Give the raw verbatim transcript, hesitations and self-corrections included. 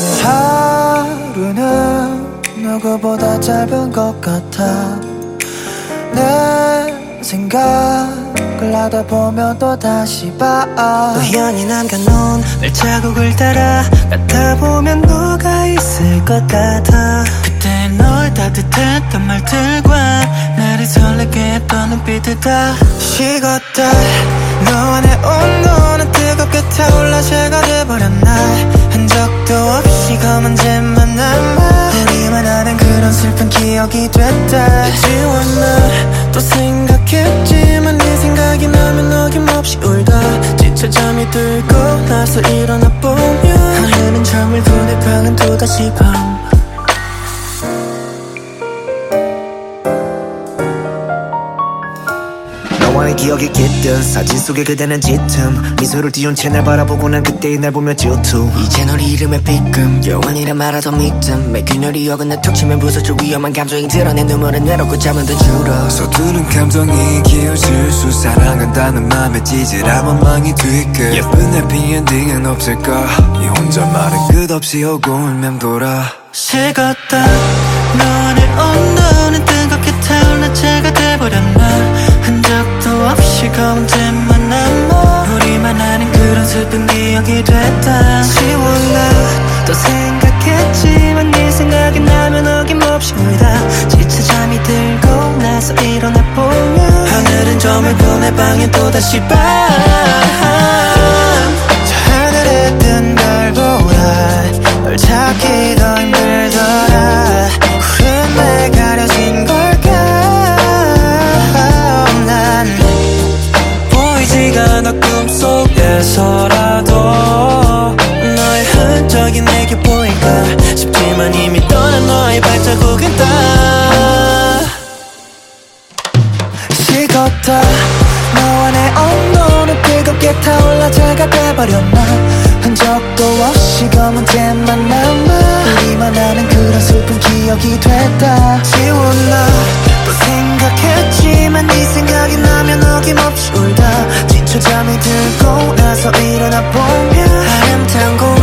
하루는 누구보다 짧은 것 같아. 내 생각을 하다 보면 또 다시 봐. 우연히 남겨놓은 발자국을 따라 가다 보면 너가 있을 것 같아. 그때 널 따뜻했던 말들과 나를 설레게 했던 눈빛들 다 식었다. 너와 내 온도는 뜨겁게 타올라 새가 돼버렸나. 흔적도 없이 검은 잼만 남아 우리만 아는 그런 슬픈 기억이 됐다. 지웠나 또 생각했지만 네 생각이 나면 어김없이 울다. 지쳐 잠이 들고 나서 일어나 보면 하늘은 저물고 내 방은 또다시 밤. 너와의 기억이 깃든 사진 속에 그대는 짙음 미소를 띄운 채 날 바라보고 난 그때의 날 보며 질투. 이제 널 이름에 삐끔 영원이란 말하던 믿음 매 균열이 어긋나 툭 치면 부서질 위험한 감정이 드러내 눈물은 내놓고 잠은 더 줄어. 서투른 감정이 기어질 수 사랑한다는 맘에 찌질한 원망이 뒤끝 예쁜 해피엔딩은 없을까. 이 혼잣말은 끝없이 오고 맴돌아. 식었다. 너와 내 온도는 뜨겁게 타올라 채가 돼버렸나. 흔적도 없이 검은 잼만 남아 우리만 아는 그런 슬픈 기억이 됐다. 지웠나 또 생각했지만 네 생각이 나면 어김없이 울다. 지쳐 잠이 들고 나서 일어나 보면 하늘은 저물고 내 방엔 또다시 밤. 저 하늘에 뜬 별보다 널 찾기 더 힘들더라. 구름에 가려진 걸까. 난 보이지가 않아 꿈속에서라도 너의 흔적이 내게 보일까 싶지만 이미 떠난 너의 발자국은 다 식었다. 너와 내 온도는 뜨겁게 타올라 제가 돼버렸나. 흔적도 없이 검은 잼만 남아 우리만 아는 그런 슬픈 기억이 됐다. 지웠나 또 생각했지만 네 생각이 나면 어김없이 울다. 지쳐 잠이 들고 나서 일어나 보면 하얀 tango